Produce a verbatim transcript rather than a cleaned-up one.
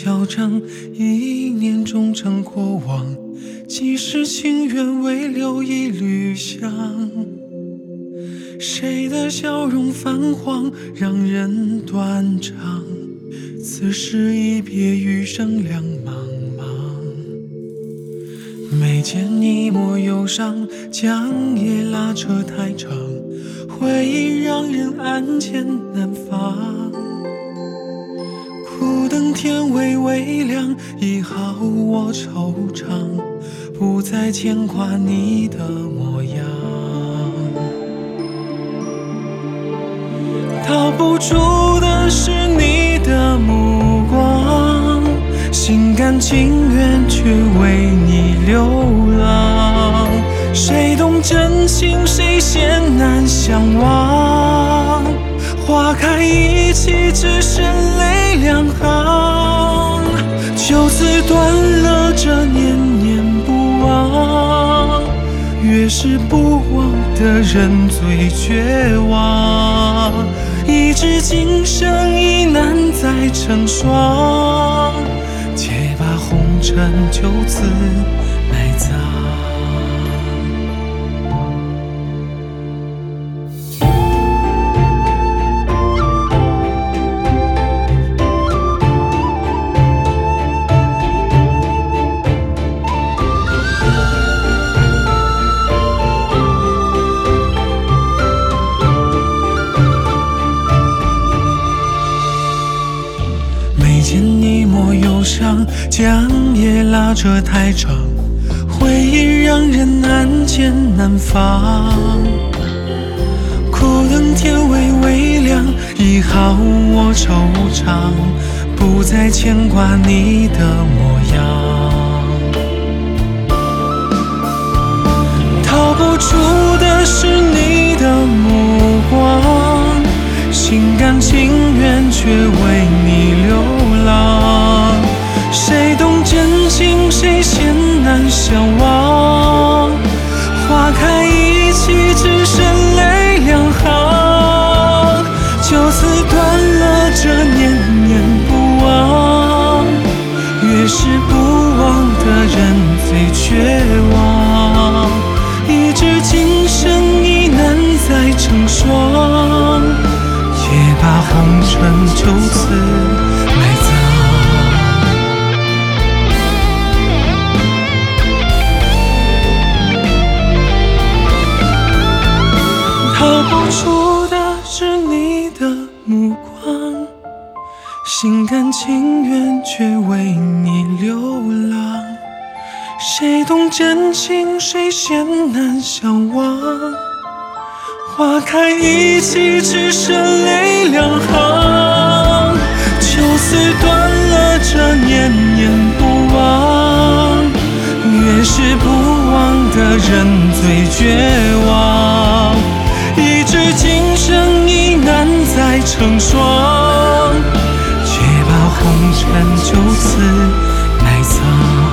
嚣张，一念终成过往，几世情缘唯留一缕香。谁的笑容泛黄，让人断肠，此时一别，余生两茫茫。眉间一抹忧伤，将夜拉扯太长，回忆让人暗箭难防。苦等天微微亮，已好我惆怅，不再牵挂你的模样。逃不出的是你的目光，心甘情愿却为你流浪。谁懂真情，谁嫌难相忘。花开一季，只剩泪两行，就此断了这念念不忘。越是不忘的人最绝望，一纸今生已难再成双，且把红尘就此埋葬。眉间一抹忧伤，将夜拉扯太长，回忆让人暗箭难防。苦等天微微亮，已好我惆怅，不再牵挂你的模样。逃不出的是你的目光，心甘情愿却为你流浪。谁懂真情，谁嫌难相忘。花开一季，只剩泪两行，就此断了这念念不忘。越是不忘的人最绝望，一纸今生已难再成双，也把红尘就此埋葬。逃不出的是你的目光，心甘情愿却为你流浪。谁懂真情，谁嫌难相忘。花开一季，只剩泪两行，就此断了这念念不忘。越是不忘的人最绝望，一纸今生已难再成双，且把红尘就此埋葬。